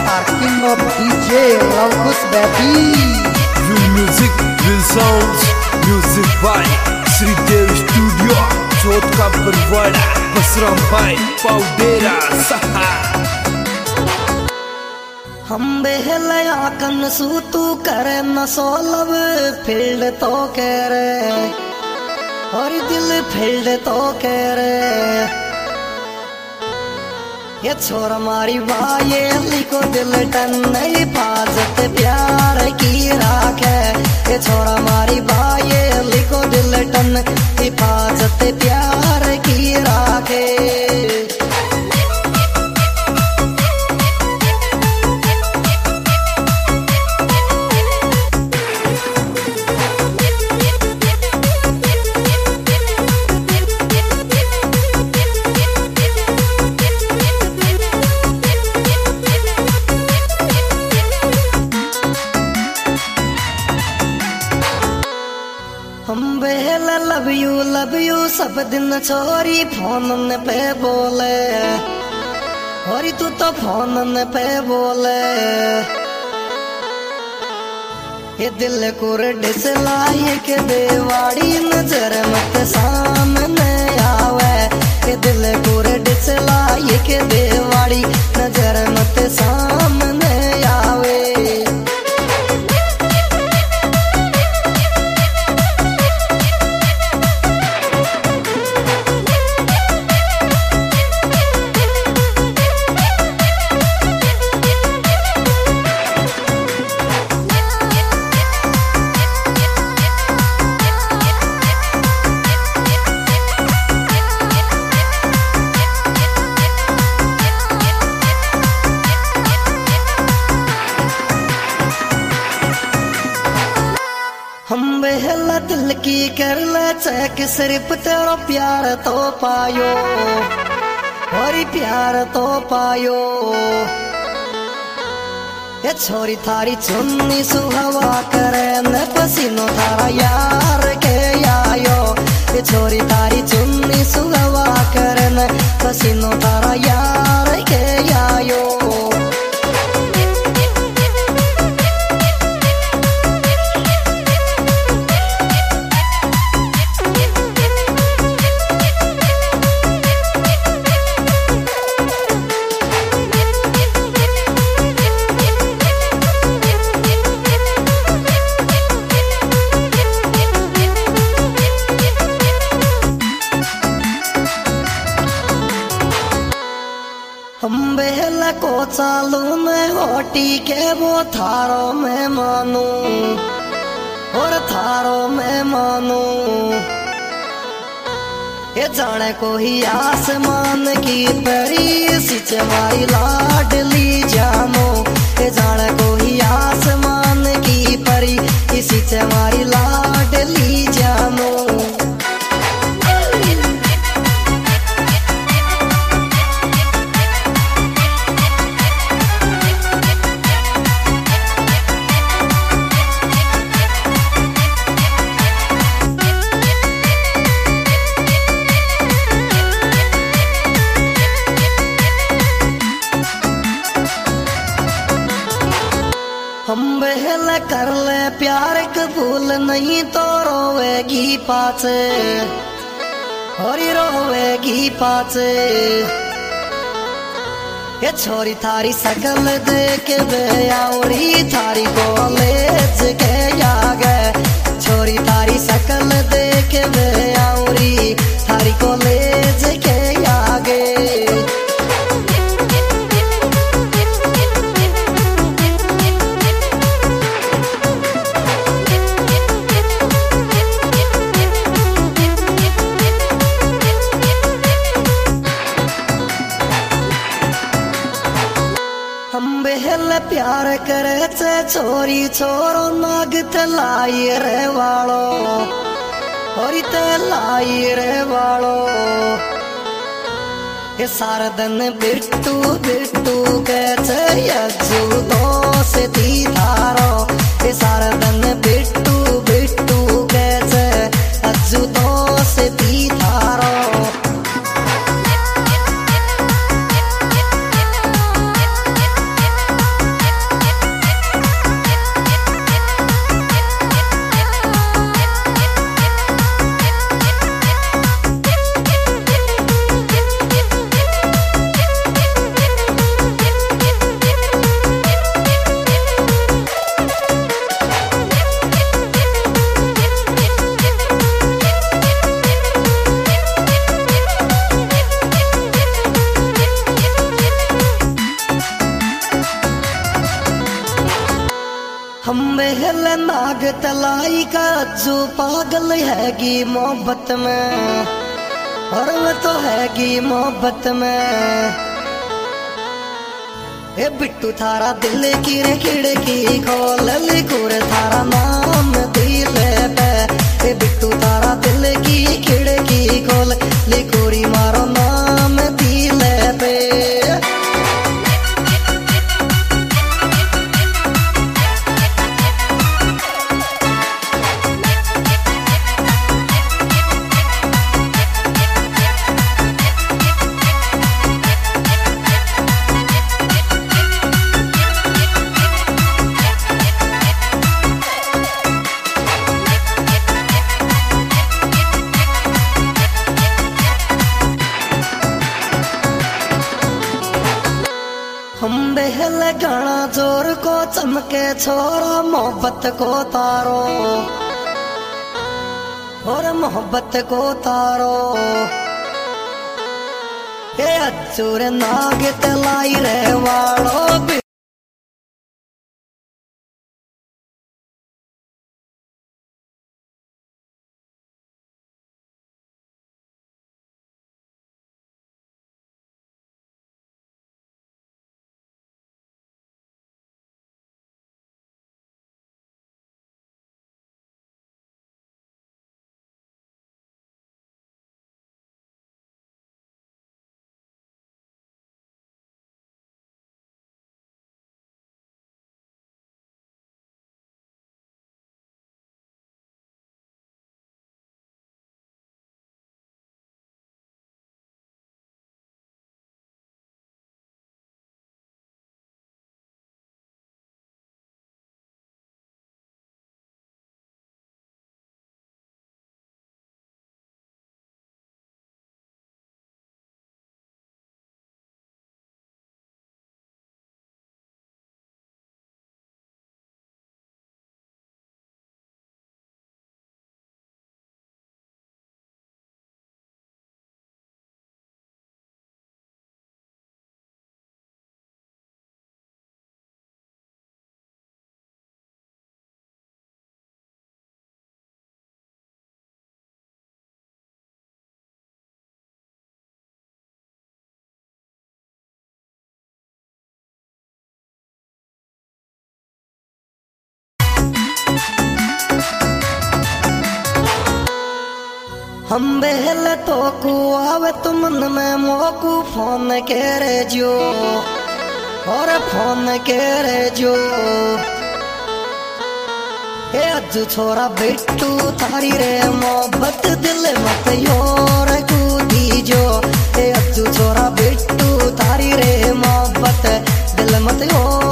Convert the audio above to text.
star, king of DJ, Lavkush baby. Real music, real sounds, music by Sridev Studio, Chotka Barwada, Basram Bhai, Paudera, Saha. हम बेहलया कन सू तू करे न सोलब field तो कह रे और दिल फील्ड तो कह रे ये छोरा मारी वाये लिखो दिल टन हिफाजत प्यार की राखे ये छोरा मारी वाये लिखो दिल टन हिफाजत प्यार की राखे हम बेहला लव यू सब दिन छोरी फोन पे बोले और तू तो फोन पे बोले ये दिल कुरड से लाई के देवाड़ी नजर मत सामने आवे ये दिल कुरड से लाई के देवाड़ी नजर मत सामने आवे हम बेहला दिल की कर ले चेक सिर्फ तेरा प्यार तो पायो और प्यार तो पायो ये छोरी थारी चुन्नी सुहवा करे न पसीनो थारा यार के आयो ये छोरी थारी चुन्नी सुहवा करे न पसीनो थारा यार के आयो हम बेहला को चालू में होटी के वो थारो में मानू और थारो में मानू ये जाने को ही आसमान की परी सिच मारी लाडली जानो ये जाने को ही आसमान की परी सिच मारी लाडली जानो हम बहल कर ले प्यार कबूल नहीं तो रोवेगी पाचे और रोवेगी पाचे ये छोरी थारी सकल देख बेयाउरी थारी कॉलेज के आगे छोरी थारी सकल देख बेयाउरी थारी कॉलेज के आगे हम बेहल प्यार करे चे छोरी छोरो नाग तलाई रे वालो और तलाई रे वालो ये सारा दिन बिट्टू बिट्टू के चे यज्जू दोस्ती थारो ये सारा दिन बिट्टू बिट्टू के चे यज्जू दोस्ती थारो बेहल नाग तलाई का जो पागल हैगी मोहब्बत में, और मैं तो हैगी मोहब्बत में। ए बिट्टू थारा दिल की रे खिड़की खोल लिखूर थारा नाम दिल पे। ए बिट्टू थारा दिल की खिड़की खोल लिखूरी मारो नाम दिल पे। हम बेहल गाना जोर को चमके छोरा मोहब्बत को तारो, और मोहब्बत को तारो। ये अचूर नाग तलाई रे वालो हम बेहल तो को आवे तुमन में मोकू फोन करे जो, और फोन करे जो। ए अज्जू छोरा बिट्टू थारी रे मोहब्बत दिल मत योर कूदी जो। ए अज्जू छोरा बिट्टू थारी रे मोहब्बत दिल मत योर